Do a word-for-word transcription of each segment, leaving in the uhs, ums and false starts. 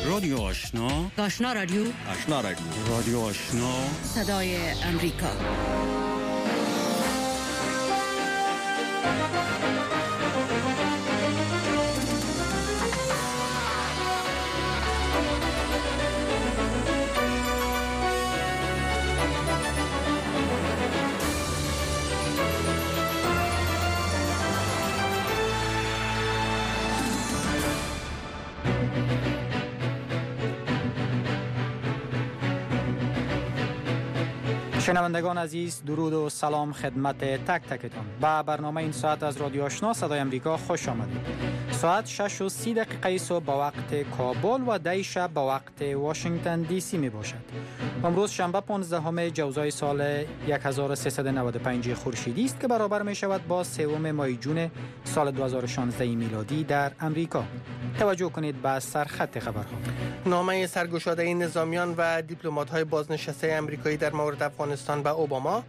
رادیو آشنا، آشنا رادیو، آشنا رادیو، رادیو آشنا، صدای امریکا. شنوندگان عزیز، درود و سلام خدمت تک تکتان. با برنامه این ساعت از رادیو آشنا صدای امریکا خوش آمدید. ساعت شش و سی دقیقه صبح با وقت کابل و ده شب با وقت واشنگتن دی سی می باشد. امروز شنبه پانزدهم جوزای سال هزار و سیصد و نود و پنج خورشیدی است که برابر می شود با سوم ماه جون سال دو هزار و شانزده میلادی در امریکا. توجه کنید به سرخط خبرها. نامه سرگشاده نظامیان و دیپلمات‌های بازنشسته آمریکایی در مورد افغانستان به اوباما،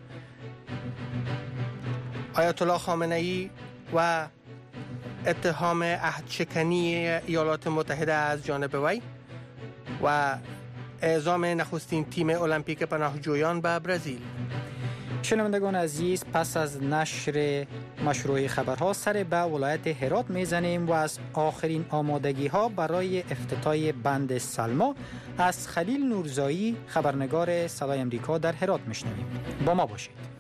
آیت الله خامنه‌ای و اتهام عهدشکنی ایالات متحده از جانب وی و اعزام نخستین تیم المپیک پناهجویان به برزیل. شنوندگان عزیز، پس از نشر مشروع خبرها سر به ولایت هرات میزنیم و از آخرین آمادگی ها برای افتتاح بند سلما از خلیل نورزایی، خبرنگار صدای امریکا در هرات میشنویم. با ما باشید.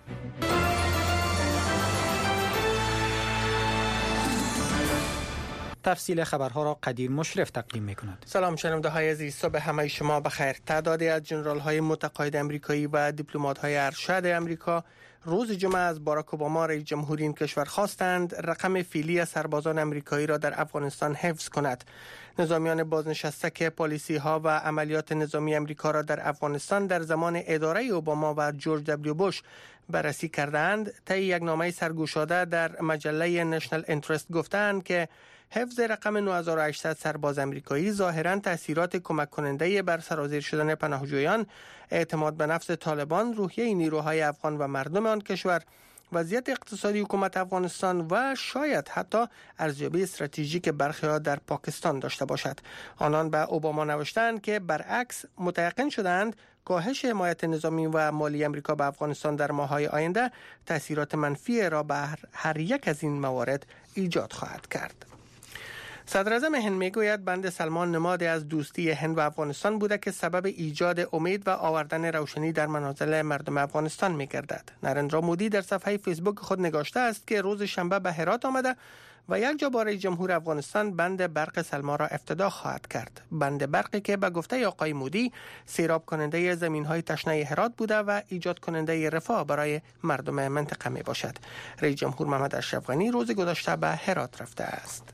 تفصیل خبرها را قدیر مشرف تقدیم می‌کند. سلام شنونده های عزیز، صبح همه شما بخیر. تعدادی از جنرال های متقاعد امریکایی و دیپلمات های ارشد امریکا روز جمعه از باراک اوباما رئیس جمهوری این کشور خواستند رقم فعلی سربازان امریکایی را در افغانستان حفظ کند. نظامیان بازنشسته که پالیسی ها و عملیات نظامی امریکا را در افغانستان در زمان اداره اوباما و جورج دبلیو بوش بررسی کردند، طی یک نامه سرگشاده در مجله نشنل اینترست گفتند که حفظ رقم نه هزار و هشتصد سرباز امریکایی ظاهراً تأثیرات کمک کننده بر سرازیر شدن پناهجویان، اعتماد به نفس طالبان، روحیه نیروهای افغان و مردم آن کشور، وضعیت اقتصادی حکومت افغانستان و شاید حتی ارزیابی استراتژیک برخی‌ها در پاکستان داشته باشد. آنان به اوباما نوشتند که برعکس متیقن شدند کاهش حمایت نظامی و مالی امریکا به افغانستان در ماه‌های آینده تأثیرات منفی را بر هر یک از این موارد ایجاد خواهد کرد. صدر اعظم هند میگوید بند سلمان نمادی از دوستی هند و افغانستان بوده که سبب ایجاد امید و آوردن روشنی در منازل مردم افغانستان میگردد. نریندرا مودی در صفحه فیسبوک خود نگاشته است که روز شنبه به هرات آمده و یک جا با رئیس جمهور افغانستان بند برق سلما را افتتاح خواهد کرد. بند برقی که به گفته آقای مودی سیراب کننده زمین‌های تشنه هرات بوده و ایجاد کننده رفاه برای مردم منطقه می باشد. رئیس جمهور محمد اشرف غنی روز گذشته به هرات رفته است.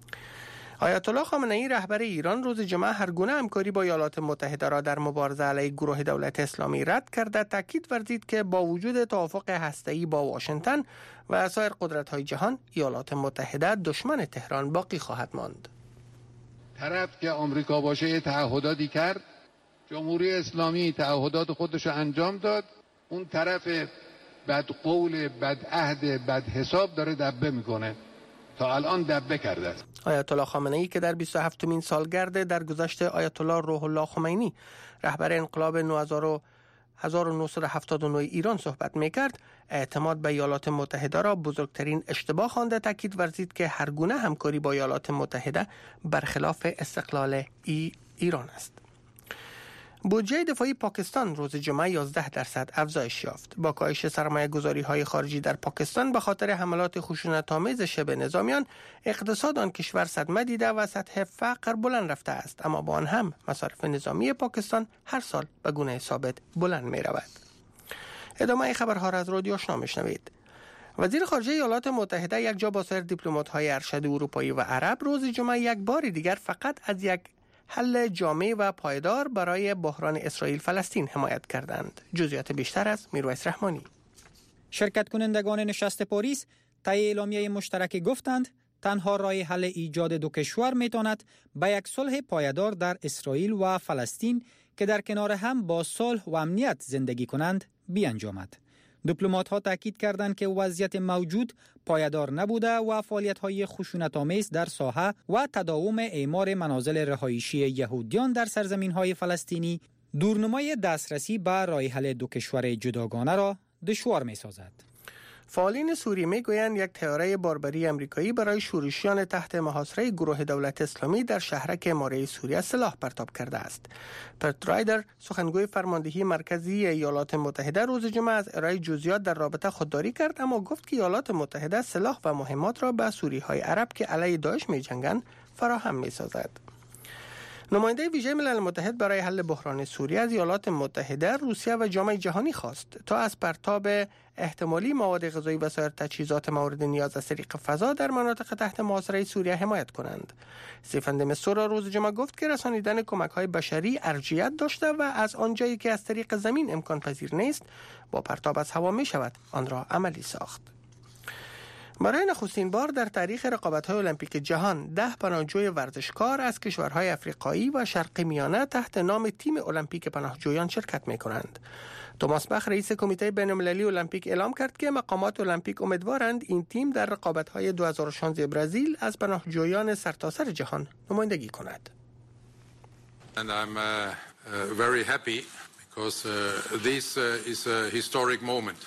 آیت الله خامنه‌ای رهبر ایران روز جمعه هر گونه همکاری با ایالات متحده را در مبارزه علیه گروه دولت اسلامی رد کرده، تاکید ورزید که با وجود توافق هسته‌ای با واشنگتن و سایر قدرت‌های جهان، ایالات متحده دشمن تهران باقی خواهد ماند. طرف که آمریکا باشه تعهداتی کرد، جمهوری اسلامی تعهدات خودش رو انجام داد، اون طرف بدقول، بدعهد، بدحساب داره دبه میکنه. تا الان دبه کرده است. آیت الله خامنه‌ای که در بیست و هفتمین سالگرد درگذشت آیت الله روح الله خمینی رهبر انقلاب هزار و نهصد و هفتاد و نه ایران صحبت می‌کرد، اعتماد به ایالات متحده را بزرگترین اشتباه خوانده، تاکید ورزید که هر گونه همکاری با ایالات متحده برخلاف استقلال ای ایران است. بودجه دفاعی پاکستان روز جمعه یازده درصد افزایش یافت. با کاهش سرمایه‌گذاری‌های خارجی در پاکستان به خاطر حملات خشونت‌آمیز شبه نظامیان، اقتصاد آن کشور صدمه دیده و سطح فقر بلند رفته است، اما با آن هم مصارف نظامی پاکستان هر سال به گونه ثابت بلند می‌رود. ادامه خبرها را از رادیو آشنا می‌شنوید. وزیر خارجه ایالات متحده یک جا با سایر دیپلمات‌های ارشد اروپایی و عرب روز جمعه یک بار دیگر فقط از یک حل جامع و پایدار برای بحران اسرائیل فلسطین حمایت کردند. جزئیات بیشتر از میرویس رحمانی. شرکت کنندگان نشست پاریس طی اعلامیه مشترک گفتند تنها راه حل ایجاد دو کشور میتواند به یک صلح پایدار در اسرائیل و فلسطین که در کنار هم با صلح و امنیت زندگی کنند بیانجامد. دیپلمات‌ها تاکید کردند که وضعیت موجود پایدار نبوده و فعالیت‌های خشونت‌آمیز در ساحه و تداوم اعمار منازل رهایشی یهودیان در سرزمین‌های فلسطینی دورنمای دسترسی به راه حل دو کشور جداگانه را دشوار می‌سازد. فعالین سوریه میگویند یک طیاره باربری آمریکایی برای شورشیان تحت محاصره گروه دولت اسلامی در شهرک ماره سوریه سلاح پرتاب کرده است. پرت رایدر، سخنگوی فرماندهی مرکزی ایالات متحده، روز جمعه از ارائه جزئیات در رابطه خودداری کرد، اما گفت که ایالات متحده سلاح و مهمات را به سوریهای عرب که علیه داعش می‌جنگند فراهم می‌سازد. نماینده ویژه ملل متحد برای حل بحران سوریه از ایالات متحده، روسیه و جامعه جهانی خواست تا از پرتاب احتمالی مواد غذایی و سایر تجهیزات مورد نیاز از طریق فضا در مناطق تحت محاصره سوریه حمایت کنند. استیفن د مستورا روز جمعه گفت که رسانیدن کمک‌های بشری ارجحیت داشته و از آنجایی که از طریق زمین امکان پذیر نیست، با پرتاب از هوا می شود آن را عملی ساخت. برای نخستین بار در تاریخ رقابت‌های المپیک جهان ده پناهجوی ورزشکار از کشورهای افریقایی و شرق میانه تحت نام تیم المپیک پناهجویان شرکت می‌کنند. توماس بخ، رئیس کمیته بین‌المللی المپیک، اعلام کرد که مقامات المپیک امیدوارند این تیم در رقابت‌های دو هزار و شانزده برزیل از پناهجویان سرتاسر جهان نمایندگی کند. And I'm uh, uh, very happy because uh, this uh, is a historic moment.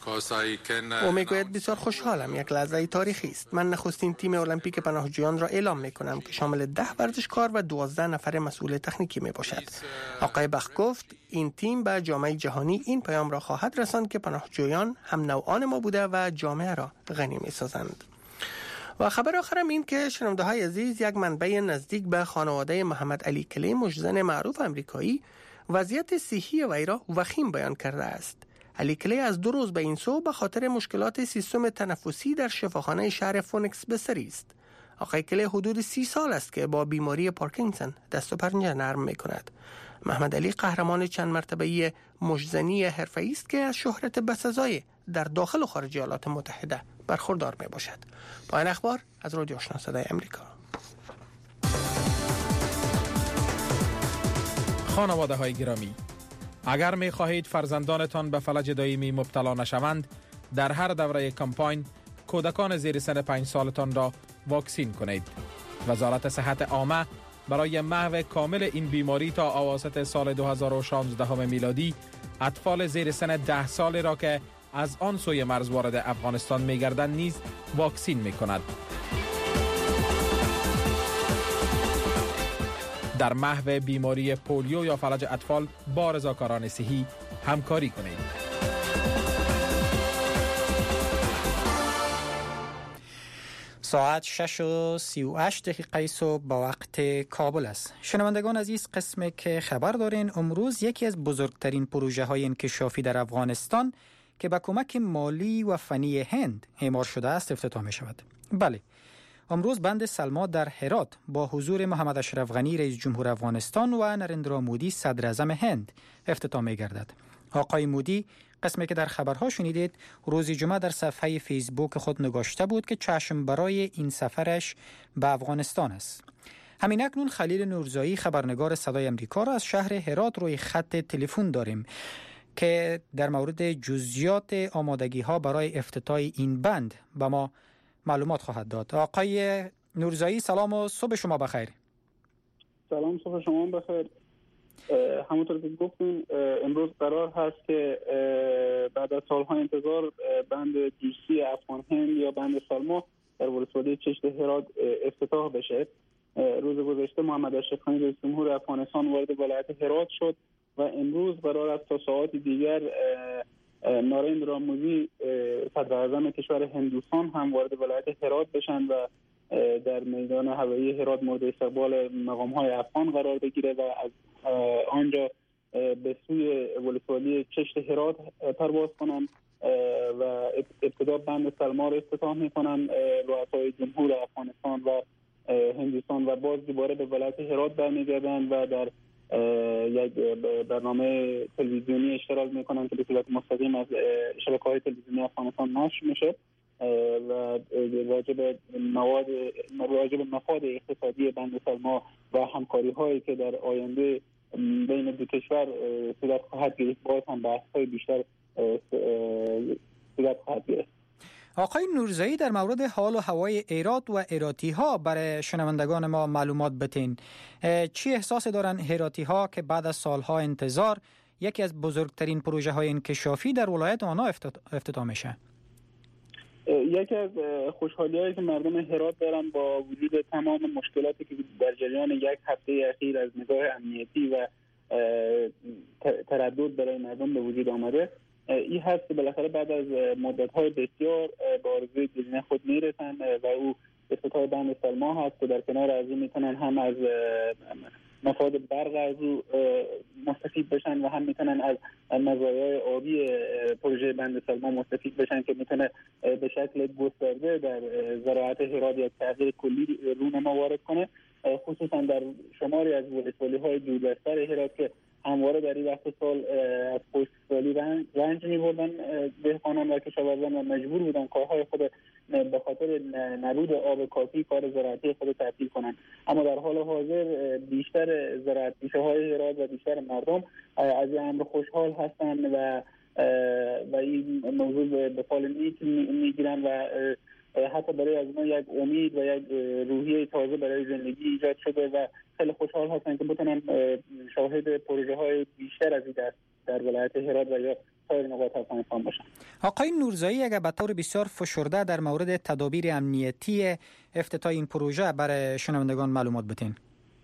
او میگوید بسیار خوشحالم، یک لحظه تاریخی است. من نخستین تیم المپیک پناهجویان را اعلام میکنم که شامل ده ورزشکار و دوازده نفر مسئول تکنیکی می باشد. آقای بخ گفت این تیم به جامعه جهانی این پیام را خواهد رساند که پناهجویان هم نوعان ما بوده و جامعه را غنی می سازند. و خبر آخرم این که شنونده های عزیز، یک منبع نزدیک به خانواده محمد علی کلی، مجزن معروف آمریکایی، وضعیت صحی وی را وخیم بیان کرده است. علی کلی از دو روز به این سو به خاطر مشکلات سیستم تنفسی در شفاخانه شهر فونیکس بستری است. آقای کلی حدود سی سال است که با بیماری پارکینسون دست و پنجه نرم می کند. محمد علی قهرمان چند مرتبه‌ای مجزنی حرفه‌ای است که از شهرت بسزای در داخل و خارج ایالات متحده برخوردار می باشد. پایان اخبار از رادیو آشنا صدای امریکا. خانواده های گرامی، اگر می خواهید فرزندانتان به فلج دائمی مبتلا نشوند، در هر دوره کمپاین کودکان زیر سن پنج سالتان را واکسین کنید. وزارت صحت عامه برای محو کامل این بیماری تا اواسط سال دو هزار و شانزده میلادی اطفال زیر سن ده سال را که از آن سوی مرز وارد افغانستان می گردند نیز واکسین می کند. در محو بیماری پولیو یا فلج اطفال با رضاکاران صحی همکاری کنید. ساعت شش و سی و هشت دقیقه صبح با وقت کابل است. شنوندگان عزیز، قسمی که خبر دارین، امروز یکی از بزرگترین پروژه های انکشافی در افغانستان که با کمک مالی و فنی هند اعمار شده است افتتاح می شود. بله، امروز بند سلما در هرات با حضور محمد اشرف غنی رئیس جمهور افغانستان و نریندرا مودی صدر اعظم هند افتتاح می گردد. آقای مودی، قسمی که در خبرها شنیدید، روز جمعه در صفحه فیسبوک خود نگاشته بود که چشم برای این سفرش به افغانستان است. همین اکنون خلیل نورزایی، خبرنگار صدای امریکا را از شهر هرات روی خط تلفن داریم که در مورد جزئیات آمادگی ها برای افتتاح این بند به ما معلومات خواهد داد. آقای نورزایی، سلام و صبح شما بخیر. سلام، صبح شما بخیر. همونطور که گفتیم امروز قرار هست که بعد از سالها انتظار بند جوسی افغان هند یا بند سلما در ولسوالی چشت هرات افتتاح بشه. روز گذشته محمد اشرف غنی رئیس جمهور افغانستان وارد ولایت هرات شد و امروز قرار است تا ساعات دیگر نریندرا مودی صدر اعظم کشور هندوستان هم وارد ولایت هرات بشن و در میدان هوایی هرات مورد استقبال مقام‌های افغان قرار بگیره و از آنجا به سوی ولسوالی چشت هرات پرواز کنند و ابتدا بند سلما را افتتاح می‌کنند رؤسای جمهور افغانستان و هندوستان و باز دوباره به ولایت هرات برمیگردند و در یک برنامه تلویزیونی اشتراک میکنن که به صورت مستقیم از شبکه‌های تلویزیونی افغانستان نشر میشه و راجب مواد راجب مفاد اقتصادی بند سلما و همکاری هایی که در آینده بین دو کشور صورت خواهد گرفت باز هم بحث های بیشتر صورت خواهد گرفت. آقای نورزایی، در مورد حال و هوای هرات و هراتی ها برای شنوندگان ما معلومات بتین. چی احساس دارن هراتی ها که بعد از سالها انتظار یکی از بزرگترین پروژه های انکشافی در ولایت آنها افتتاح میشه؟ یکی از خوشحالی هایی که مردم هرات دارن با وجود تمام مشکلاتی که در جریان یک هفته اخیر از نگاه امنیتی و تردد برای مردم به وجود آمده، این هست که بالاخره بعد از مدت‌های بسیار به آرزوی دلینه خود میرسن و او افتتاح بند سلما هست که در کنار از این میتونن هم از مفاد برق از او مستفید بشن و هم میتونن از مزایای آبی پروژه بند سلما مستفید بشن که میتونه به شکل گسترده در زراعت هرات یک تغییر کلی رونما وارد کنه، خصوصا در شماری از ولسوالی‌های دوردست‌تر هرات که همواره در این وقت سال از خشکسالی رنج می‌بردن دهقانان و کشاورزان و مجبور بودن کارهای خود به خاطر نبود آب کافی کار زراعتی خود تعطیل کنند. اما در حال حاضر بیشتر زراعت‌پیشه‌های هرات و بیشتر مردم از این امر خوشحال هستند و و این موضوع به فال نیک میگیرن و حتی برای از ما یک امید و یک روحیه تازه برای زندگی ایجاد شده و خیلی خوشحال هستن که بتونن شاهد پروژه های بیشتر از این دست در ولایت هرات و یا سایر نقاط افغانستان باشن. آقای نورزایی، اگر به طور بسیار فشرده در مورد تدابیر امنیتی افتتاح این پروژه برای شنوندگان معلومات بدین.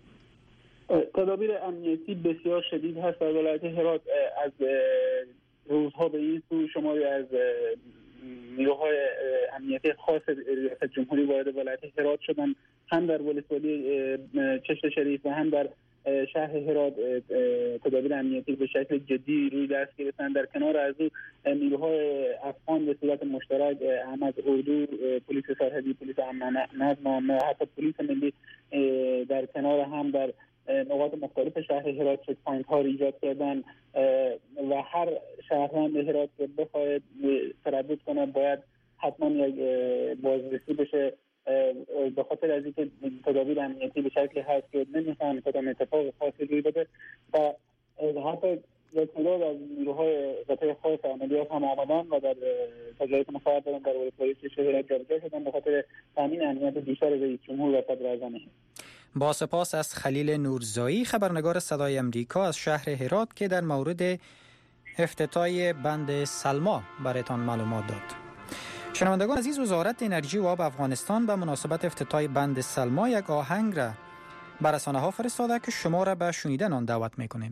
تدابیر امنیتی بسیار شدید هست در ولایت هرات. از روزها به این سو شماری از نیروهای امنیتی خاص ریاست جمهوری وارد ولایت هرات شدن، هم در ولسوالی چشت شریف و هم در شهر هرات تدابیر امنیتی به شکل جدی روی دست گرفتن. در کنار از او نیروهای افغان به صورت مشترک هم از اردو، پلیس سرحدی، پلیس امن نظم و حتی پلیس ملی در کنار هم در نقاط مختلف شهر هرات چک پوینت ها ایجاد کردن و هر شهروند هرات که بخواهد تردد کنه باید حتما یک بازرسی بشه، به خاطر از اینکه تدابیر امنیتی به شکلی هست که نمیخوان کدام اتفاق خاصی روی بده و حتی یک تعداد از نیروهای قطعه خاص عملیات هم آمدن و در تجارت مساعد دارن در ولسوالی چشت هرات جابجا شدن به خاطر تامین امنیت بیشتر رئیس جمهور و صدر اعظم. با سپاس از خلیل نورزایی، خبرنگار صدای امریکا از شهر هرات که در مورد افتتاح بند سلما برایتان معلومات داد. شنوندگان عزیز، وزارت انرژی و آب افغانستان به مناسبت افتتاح بند سلما یک آهنگ را بر رسانه‌ها فرستاده که شما را به شنیدن آن دعوت می‌کنیم.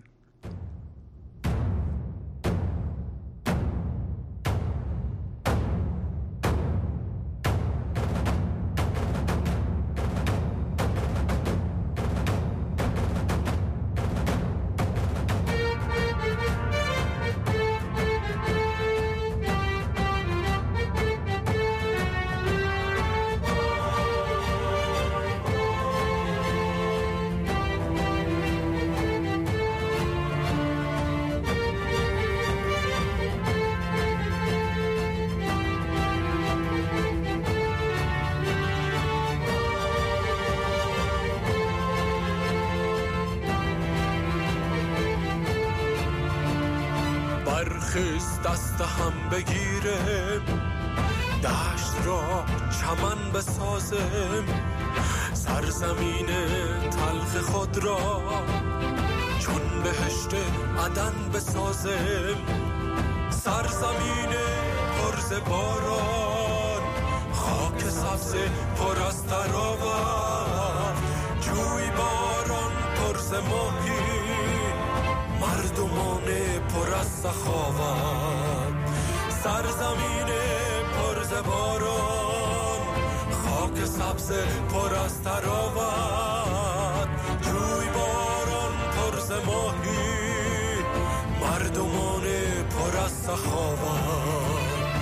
برخیز دست هم بگیریم، دشت را چمن بسازیم، سرزمین تلخ خود را چون بهشت عدن بسازیم، سرزمین پرز باران، خاک سبز پر از تراوت، جوی باران پرز ماهی، مردمان پر از سخاوت، سرزمین پرز باران، خاک سبز پر از تراوت، جوی باران پرز ماهی، مردمان پر از سخاوت.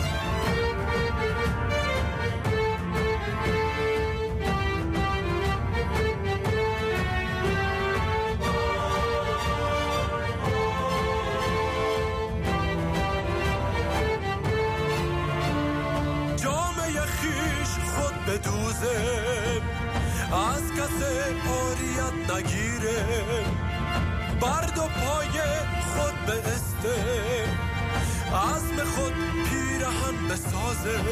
بدوزم از کس عاریت نگیرم، برد و پای خود به استم عزم خود پیرهن بسازم،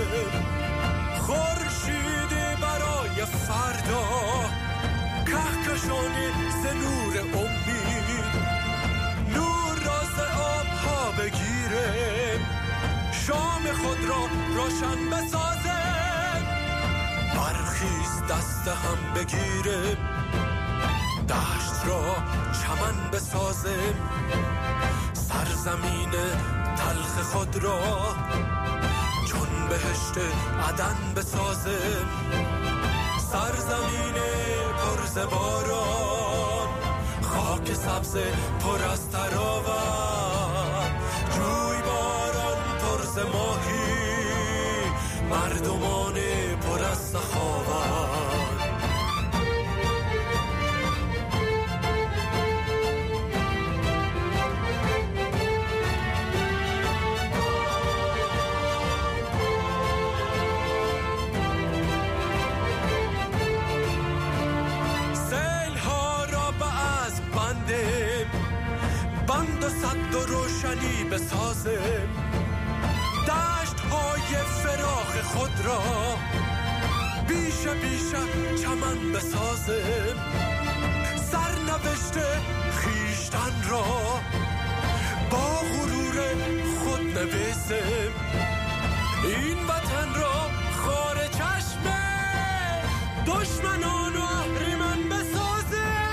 خورشیدی برای فردا کهکشانی ز نور امید، نور را ز آبها بگیرم، شام خود را روشن بسازم، برخیز دست هم بگیرم، دشت را چمن بسازم، سرزمین تلخ خود را چون بهشت عدن بسازم، سرزمین پر ز باران، خاک سبز پر از تراوت، جوی باران پر ز ماهی، مردمان پر از سخاوت. بند و صد و روشنی بسازم، دشت های فراخ خود را بیش بیش چمن بسازم، سرنوشت خیشتن را با غرور خود نویسم، این وطن را خار چشم دشمنان و اهریمن بسازم،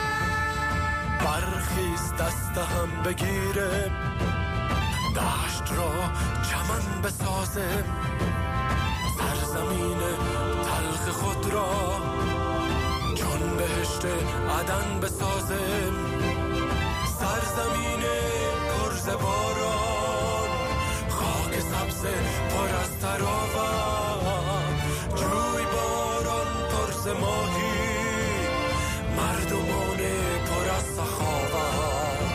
برخیز دست هم بگیرم، دشت را چمن بسازم، سرزمین تلخ خود را چون بهشت عدن بسازم، سرزمین پر ز باران، خاک سبز پر از تراوت، جوی باران پر ز ماهی، مردمان پر از سخاوت.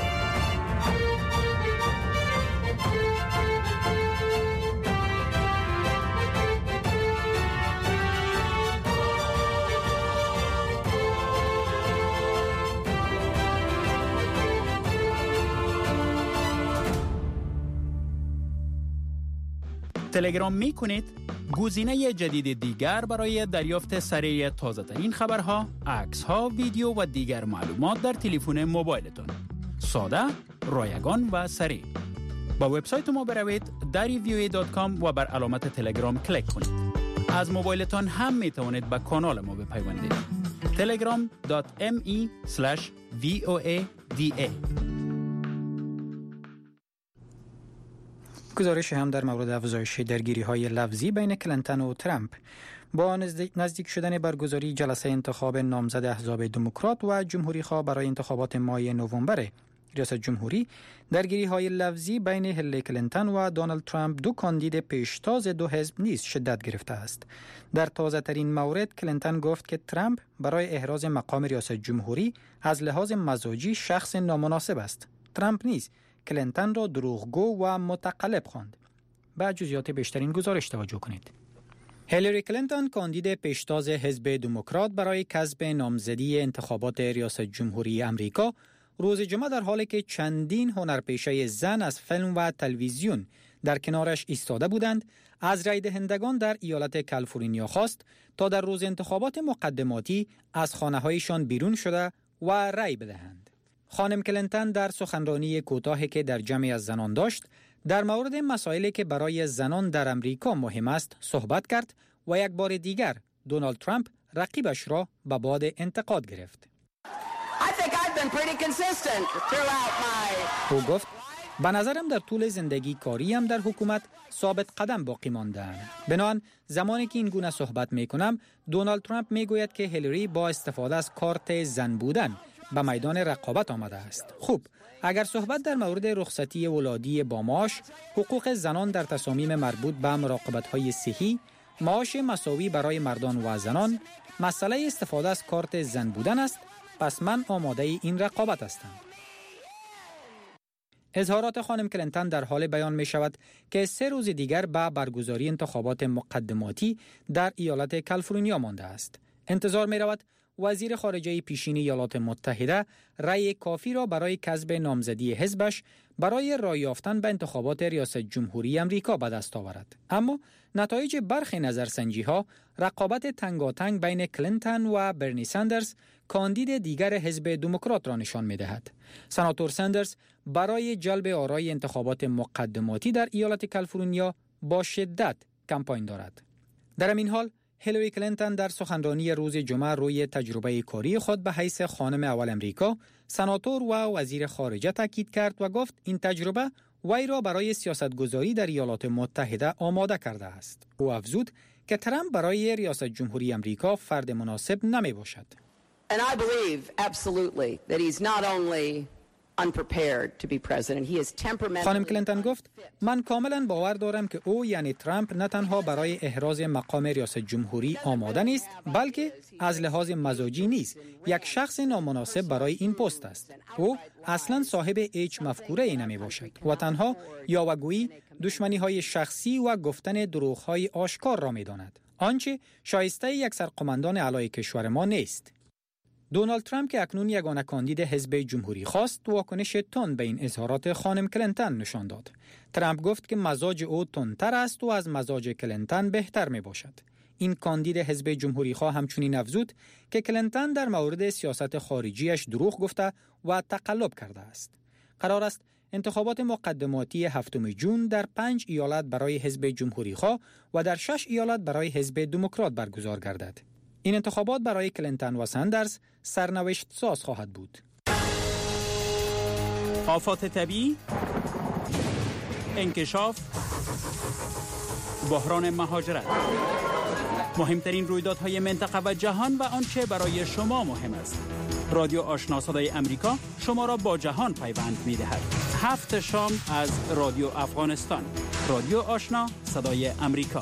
تلگرام می کنید؟ گزینه جدید دیگر برای دریافت سریع تازه ترین خبرها، عکس ها، ویدیو و دیگر معلومات در تلفن موبایلتان. ساده، رایگان و سریع. با وبسایت ما بروید دری وی او ای دات کام و بر علامت تلگرام کلیک کنید. از موبایلتان هم می توانید به کانال ما بپیوندید. تلگرام دات ام ای اسلش وی او ای دی ای. گزارش هم در مورد افزایش درگیری‌های لفظی بین کلینتون و ترامپ. با نزدیک شدن برگزاری جلسه انتخاب نامزد احزاب دموکرات و جمهوری‌خواه برای انتخابات ماه نوامبر ریاست جمهوری، درگیری‌های لفظی بین هیلاری کلینتون و دونالد ترامپ، دو کاندید پیشتاز دو حزب نیز شدت گرفته است. در تازه‌ترین مورد کلینتون گفت که ترامپ برای احراز مقام ریاست جمهوری از لحاظ مزاجی شخص نامناسب است. ترامپ نیز کلینتون را دروغگو و متقلب خواند. به جزئیات بیشتر این گزارش توجه کنید. هیلاری کلینتون کاندید پیشتاز حزب دموکرات برای کسب نامزدی انتخابات ریاست جمهوری امریکا روز جمعه در حالی که چندین هنرپیشه زن از فیلم و تلویزیون در کنارش ایستاده بودند، از رای دهندگان در ایالت کالیفرنیا خواست تا در روز انتخابات مقدماتی از خانه‌هایشان بیرون شده و رای بدهند. خانم کلینتون در سخنرانی کوتاهی که در جمعی از زنان داشت، در مورد مسائلی که برای زنان در امریکا مهم است صحبت کرد و یک بار دیگر دونالد ترامپ رقیبش را به باد انتقاد گرفت. او گفت به نظرم در طول زندگی کاریم در حکومت ثابت قدم باقی ماندم. بنابراین زمانی که این گونه صحبت می کنم، دونالد ترامپ می گوید که هیلاری با استفاده از کارت زن بودن به میدان رقابت آمده است. خوب، اگر صحبت در مورد رخصتی ولادی با معاش، حقوق زنان در تصامیم مربوط به مراقبت‌های صحی، معاش مساوی برای مردان و زنان، مسئله استفاده از کارت زن بودن است، پس من آماده این رقابت هستم. اظهارات خانم کلینتون در حال بیان می شود که سه روز دیگر به برگزاری انتخابات مقدماتی در ایالت کالیفرنیا مانده است. انتظار می رود وزیر خارجه پیشین ایالات متحده رأی کافی را برای کسب نامزدی حزبش برای رای یافتن به انتخابات ریاست جمهوری امریکا به دست آورد. اما نتایج برخی نظرسنجی‌ها رقابت تنگاتنگ بین کلینتون و برنی سندرز کاندید دیگر حزب دموکرات را نشان می‌دهد. سناتور سندرز برای جلب آرای انتخابات مقدماتی در ایالت کالیفرنیا با شدت کمپاین دارد. در این حال هیلاری کلینتون در سخنرانی روز جمعه روی تجربه کاری خود به حیث خانم اول امریکا، سناتور و وزیر خارجه تاکید کرد و گفت این تجربه وی را برای سیاستگذاری در ایالات متحده آماده کرده است. او افزود که ترامپ برای ریاست جمهوری امریکا فرد مناسب نمی باشد. And I believe absolutely that he's not only unprepared to be president, he is temperamentally. خانم کلینتون گفت من کاملا باور دارم که او یعنی ترامپ نه تنها برای احراز مقام ریاست جمهوری آماده نیست، بلکه از لحاظ مزاجی نیز یک شخص نامناسب برای این پست است. او اصلا صاحب هیچ مفکوره ای نمی باشد و تنها یاوه‌گویی، دشمنی های شخصی و گفتن دروغ های آشکار را می داند، آنچه شایسته یک سرقمندان اعلی کشور ما نیست. دونالد ترامپ که اکنون یگانه کاندید حزب جمهوری خواست، واکنش تند به این اظهارات خانم کلینتون نشان داد. ترامپ گفت که مزاج او تندتر است و از مزاج کلینتون بهتر می باشد. این کاندید حزب جمهوری خواه همچنین افزود که کلینتون در مورد سیاست خارجیش دروغ گفته و تقلب کرده است. قرار است انتخابات مقدماتی هفتم ژوئن در پنج ایالت برای حزب جمهوری خواه و در شش ایالت برای حزب دموکرات برگزار گردد. این انتخابات برای کلینتون و سندرز سرنوشت ساز خواهد بود. آفات طبیعی، انکشاف، بحران مهاجرت، مهمترین رویدادهای منطقه و جهان و آنچه برای شما مهم است. رادیو آشنا صدای امریکا شما را با جهان پیوند می‌دهد. هفت شام از رادیو افغانستان. رادیو آشنا صدای امریکا.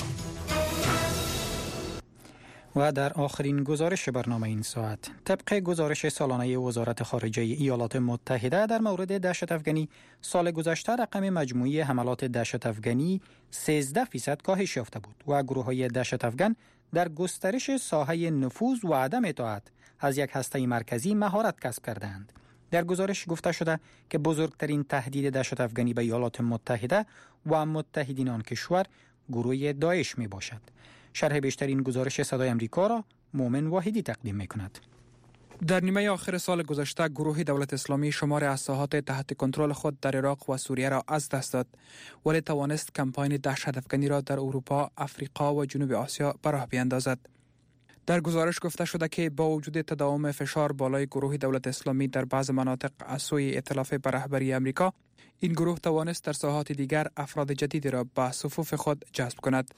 و در آخرین گزارش برنامه این ساعت، طبق گزارش سالانه وزارت خارجه ایالات متحده در مورد دهشت افغانی، سال گذشته رقم مجموعی حملات دهشت افغانی سیزده فیصد کاهش یافته بود و گروه‌های دهشت افغان در گسترش ساحه نفوذ و عدم اطاعت از یک هسته مرکزی مهارت کسب کردند. در گزارش گفته شده که بزرگترین تهدید دهشت افغانی به ایالات متحده و متحدین آن کشور گروه داعش می باشد. شرح بیشتر این گزارش صدای امریکا را مومن واحدی تقدیم می کند. در نیمه آخر سال گذشته گروه دولت اسلامی شمار از ساحات تحت کنترل خود در عراق و سوریه را از دست داد، ولی توانست کمپاین دهشت افغانی را در اروپا، افریقا و جنوب آسیا به راه بیاندازد. در گزارش گفته شده که با وجود تداوم فشار بالای گروه دولت اسلامی در بعض مناطق از سوی ائتلاف به رهبری امریکا، این گروه توانست در ساحات دیگر افراد جدیدی را به صفوف خود جذب کند.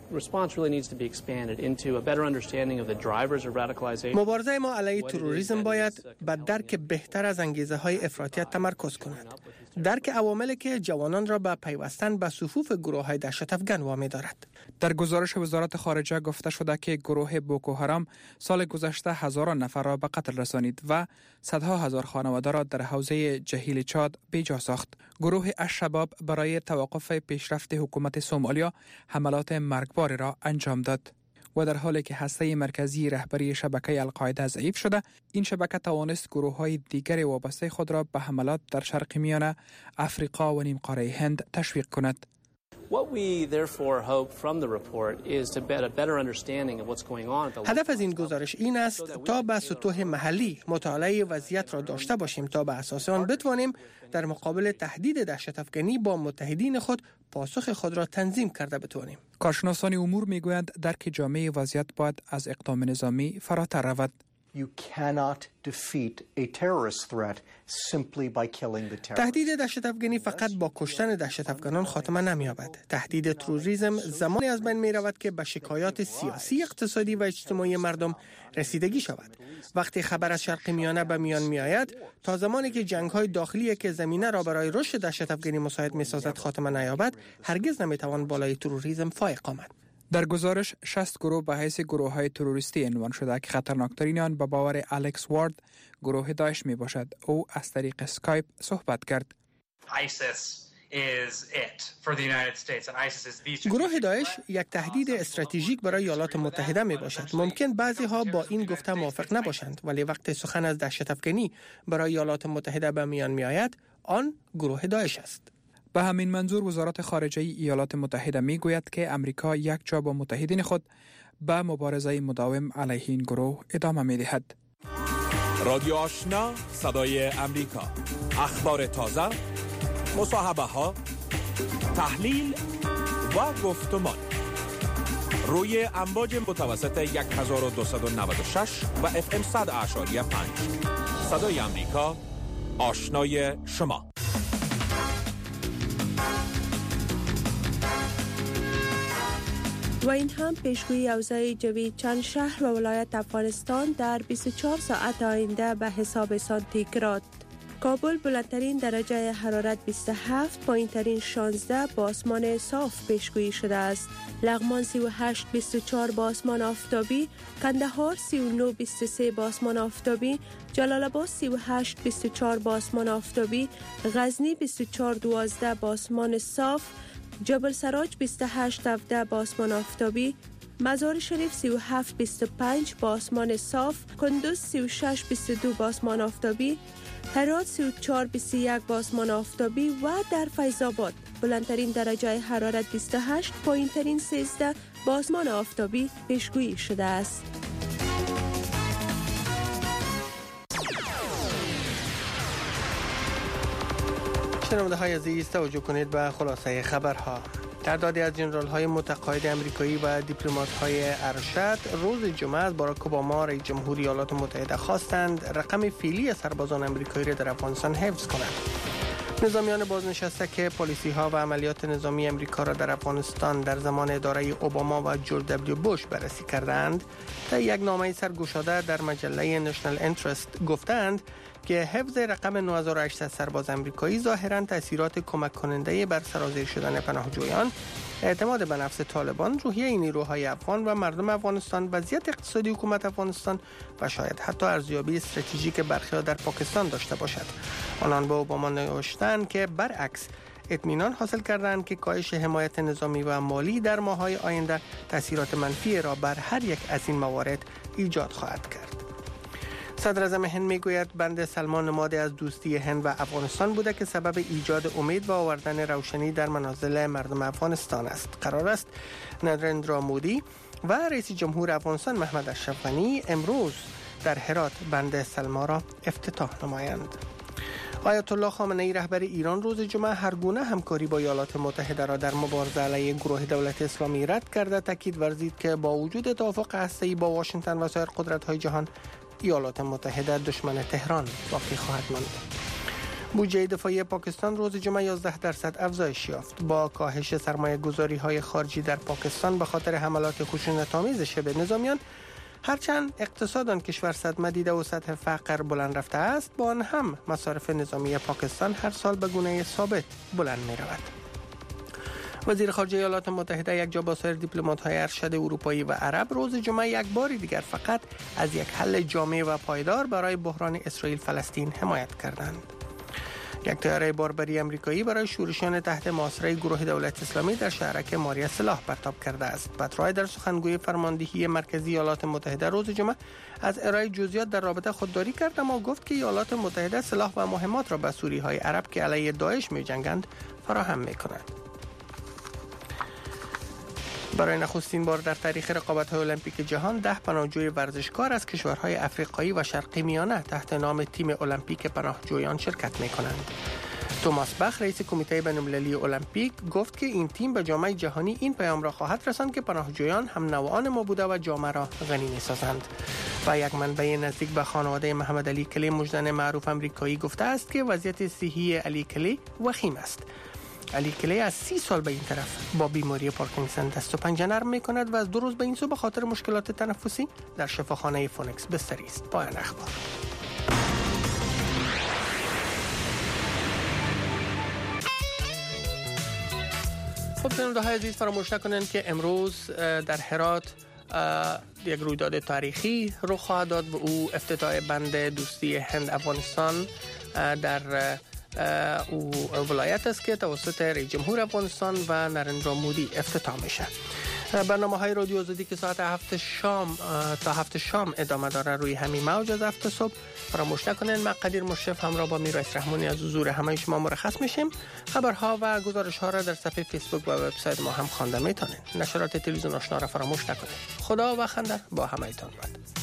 مبارزه ما علیه تروریسم باید به درک بهتر از انگیزه های افراطیت تمرکز کند. درک عواملی که جوانان را به پیوستن به صفوف گروه های دهشت افغان وامی دارد. در گزارش وزارت خارجه گفته شده که گروه بوکو حرام سال گذشته هزاران نفر را به قتل رسانید و صدها هزار خانواده را در حوزه جهیل چاد بیجا ساخت. گروه الشباب برای توقف پیشرفت حکومت سومالیا حملات مرگباری را انجام داد و در حالی که هسته مرکزی رهبری شبکه القاعده ضعیف شده، این شبکه توانست گروه‌های دیگر وابسته خود را به حملات در شرق میانه، افریقا و نیم قاره هند تشویق کند. هدف از این گزارش این است تا به سطوح محلی مطالعه وضعیت را داشته باشیم تا به اساس آن بتوانیم در مقابل تهدید دهشت افغانی با متحدین خود پاسخ خود را تنظیم کرده بتوانیم. کارشناسان امور میگویند درک جامع وضعیت باید از اقدام نظامی فراتر رود. You cannot defeat a terrorist threat simply by killing the terrorists. تهدید دهشت افغانی فقط با کشتن دهشت افغانان خاتمه نمی‌یابد. تهدید تروریسم زمانی از بین می‌رود که به شکایات سیاسی، اقتصادی و اجتماعی مردم رسیدگی شود. وقتی خبر از شرق میانه به میان می‌آید، تا زمانی که جنگ‌های داخلی که زمینه را برای رشد دهشت افغانی مساعد می‌سازد خاتمه نیابد، هرگز نمی‌توان بالای تروریسم فائق آمد. در گزارش شصت گروه به حیث گروه های تروریستی عنوان شده که خطرناکترین آن به باور الکس وارد گروه داعش می باشد. او از طریق اسکایپ صحبت کرد. ISIS گروه داعش یک تهدید استراتژیک برای ایالات متحده می باشد. ممکن بعضی ها با این گفته موافق نباشند، ولی وقتی سخن از دهشت افکنی برای ایالات متحده به میان می آید، آن گروه داعش است. به همین منظور وزارت خارجه ایالات متحده می گوید که امریکا یک جا با متحدین خود به مبارزه مداوم علیه این گروه ادامه می دهد. رادیو آشنا، صدای امریکا، اخبار تازه، مصاحبه ها، تحلیل و گفتمان روی امواج متوسط هزار و دویست و نود و شش و اف ام صد اعشاری پنج. صدای امریکا، آشنای شما. و این هم پیشگویی اوضاع جوی چند شهر و ولایت افغانستان در بیست و چهار ساعت آینده به حساب سانتیگراد. کابل بلندترین درجه حرارت بیست و هفت، پایینترین شانزده با آسمان صاف پیشگویی شده است. لغمان سی و هشت بیست و چهار با آسمان آفتابی، کندهار سی و نه بیست و سه با آسمان آفتابی، جلال آباد سی و هشت بیست و چهار با آسمان آفتابی، غزنی بیست و چهار دوازده با آسمان صاف، جبل سراج بیست و هشت هفده با آسمان آفتابی، مزار شریف سی و هفت بیست و پنج با آسمان صاف، کندوز سی و شش بیست و دو با آسمان آفتابی، هرات سی و چهار بیست و یک با آسمان آفتابی و در فیض آباد بلندترین درجه حرارت بیست و هشت، پایینترین سیزده با آسمان آفتابی پیشگویی شده است. شنونده های عزیز، توجه کنید به خلاصه خبرها. تعدادی از جنرال های متقاعد امریکایی و دیپلمات های ارشد روز جمعه از باراک اوباما رئیس جمهوری ایالات متحده خواستند رقم فعلی سربازان امریکایی را در افغانستان حفظ کنند. نظامیان بازنشسته که پالیسی ها و عملیات نظامی امریکا را در افغانستان در زمان اداره اوباما و جورج دبلیو بوش بررسی کردند، در یک نامه سرگشاده در مجله نشنال انترست گفتند که حفظ رقم نه هزار و هشتصد سرباز امریکایی ظاهراً تأثیرات کمک کننده بر سرازیر شدن پناهجویان، اعتماد به نفس طالبان، روحیه نیروهای افغان و مردم افغانستان، وضعیت اقتصادی حکومت افغانستان و شاید حتی ارزیابی استراتژیک برخی در پاکستان داشته باشد. آنان به اوباما نوشتند که برعکس اطمینان حاصل کردند که کاهش حمایت نظامی و مالی در ماه‌های آینده تأثیرات منفی را بر هر یک از این موارد ایجاد خواهد کرد. صدر اعظم هند میگوید بند سلمان نماد از دوستی هند و افغانستان بوده که سبب ایجاد امید و آوردن روشنی در منازل مردم افغانستان است. قرار است نریندرا مودی و رئیس جمهور افغانستان محمد اشرف غنی امروز در هرات بند سلما را افتتاح نمایند. آیت الله خامنه ای رهبر ایران روز جمعه هر گونه همکاری با ایالات متحده را در مبارزه علیه گروه دولت اسلامی رد کرده، تاکید ورزید که با وجود توافق هسته‌ای با واشنگتن و سایر قدرت‌های جهان، ایالات متحده دشمن تهران باقی خواهد ماند. بودجه دفاعی پاکستان روز جمعه یازده درصد افزایش یافت. با کاهش سرمایه گذاری های خارجی در پاکستان به خاطر حملات خشونت‌آمیز شبه نظامیان، هرچند اقتصاد آن کشور صدمه دیده و سطح فقر بلند رفته است، با آن هم مصارف نظامی پاکستان هر سال به گونه ثابت بلند می رود. وزیر خارجه ایالات متحده یک جا با سایر دیپلمات‌های ارشد اروپایی و عرب روز جمعه یک بار دیگر فقط از یک حل جامع و پایدار برای بحران اسرائیل فلسطین حمایت کردند. یک طیاره باربری امریکایی برای شورشیان تحت محاصره گروه دولت اسلامی در شهرک ماریا سلاح پرتاب کرده است. پترای در سخنگوی فرماندهی مرکزی ایالات متحده روز جمعه از ارائه جزئیات در رابطه خودداری کرد، اما گفت که ایالات متحده سلاح و مهمات را به سوریهای عرب که علیه داعش می‌جنگند فراهم می‌کند. برای نخستین بار در تاریخ رقابت‌های المپیک جهان ده پناهجوی ورزشکار از کشورهای افریقایی و شرقی میانه تحت نام تیم المپیک پناهجویان شرکت می‌کنند. توماس بخ رئیس کمیته بین‌المللی المپیک گفت که این تیم به جامعه جهانی این پیام را خواهد رساند که پناهجویان هم نوعان ما بوده و جامعه را غنی می‌سازند. و یک منبع نزدیک به خانواده محمد علی کلی مجدن معروف امریکایی گفته است که وضعیت صحی علی کلی وخیم است. علی کلی از سی سال به این طرف با بیماری پارکینسون دست و پنجه نرم می کند و از دو روز به این سو به خاطر مشکلات تنفسی در شفاخانه فونکس بستری است. پایان اخبار. خب شنونده های عزیز، فراموش نکنید که امروز در هرات یک رویداد تاریخی رخ خواهد داد و او افتتاح بند دوستی هند افغانستان در او ولایت است که توسط رئیس جمهور افغانستان و نریندرا مودی افتتاح میشه. برنامه های رادیو آزادی که ساعت هفت شام تا هفت شام ادامه داره روی همین موج از هفت صبح. فراموش نکنین من قدیر مشرف همراه با میرایس رحمانی از حضور همه شما مرخص میشیم. خبرها و گزارش ها را در صفحه فیسبوک و وبسایت ما هم خوانده میتونین. نشرات تلویزیون آشنا را فراموش نکنین. خدا و خنده با همه تان باد.